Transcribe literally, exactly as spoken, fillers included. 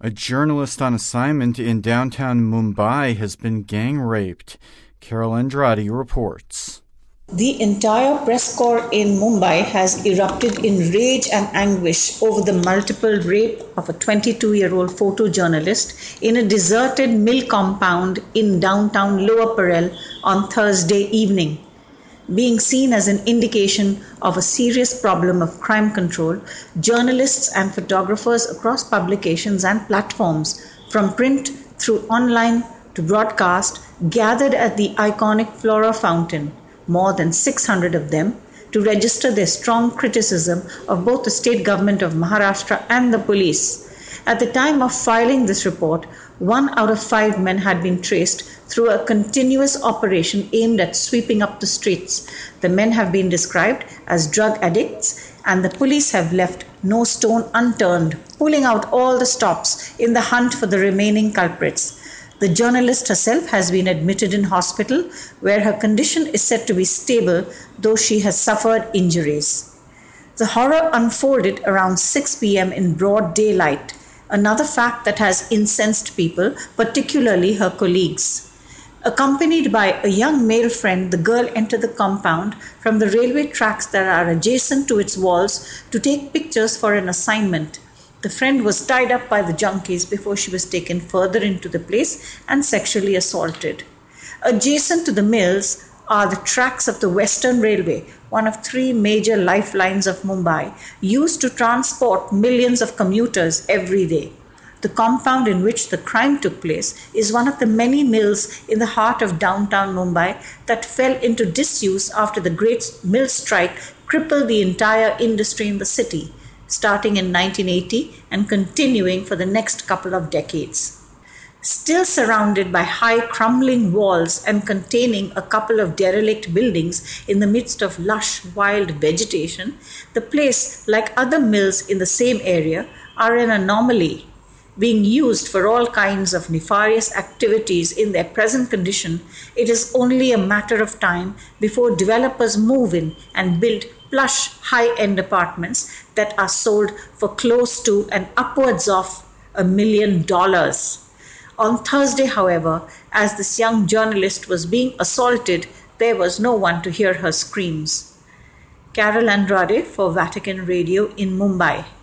A journalist on assignment in downtown Mumbai has been gang raped. Carol Andrade reports. The entire press corps in Mumbai has erupted in rage and anguish over the multiple rape of a twenty-two-year-old photojournalist in a deserted mill compound in downtown Lower Parel on Thursday evening. Being seen as an indication of a serious problem of crime control, journalists and photographers across publications and platforms, from print through online to broadcast, gathered at the iconic Flora Fountain, more than six hundred of them, to register their strong criticism of both the state government of Maharashtra and the police. At the time of filing this report, one out of five men had been traced through a continuous operation aimed at sweeping up the streets. The men have been described as drug addicts, and the police have left no stone unturned, pulling out all the stops in the hunt for the remaining culprits. The journalist herself has been admitted in hospital, where her condition is said to be stable, though she has suffered injuries. The horror unfolded around six p.m. in broad daylight, another fact that has incensed people, particularly her colleagues. Accompanied by a young male friend, the girl entered the compound from the railway tracks that are adjacent to its walls to take pictures for an assignment. The friend was tied up by the junkies before she was taken further into the place and sexually assaulted. Adjacent to the mills are the tracks of the Western Railway, one of three major lifelines of Mumbai, used to transport millions of commuters every day. The compound in which the crime took place is one of the many mills in the heart of downtown Mumbai that fell into disuse after the Great Mill Strike crippled the entire industry in the city, starting in nineteen eighty and continuing for the next couple of decades. Still surrounded by high crumbling walls and containing a couple of derelict buildings in the midst of lush wild vegetation, the place, like other mills in the same area, are an anomaly. Being used for all kinds of nefarious activities in their present condition, it is only a matter of time before developers move in and build plush high-end apartments that are sold for close to and upwards of a million dollars. On Thursday, however, as this young journalist was being assaulted, there was no one to hear her screams. Carol Andrade for Vatican Radio in Mumbai.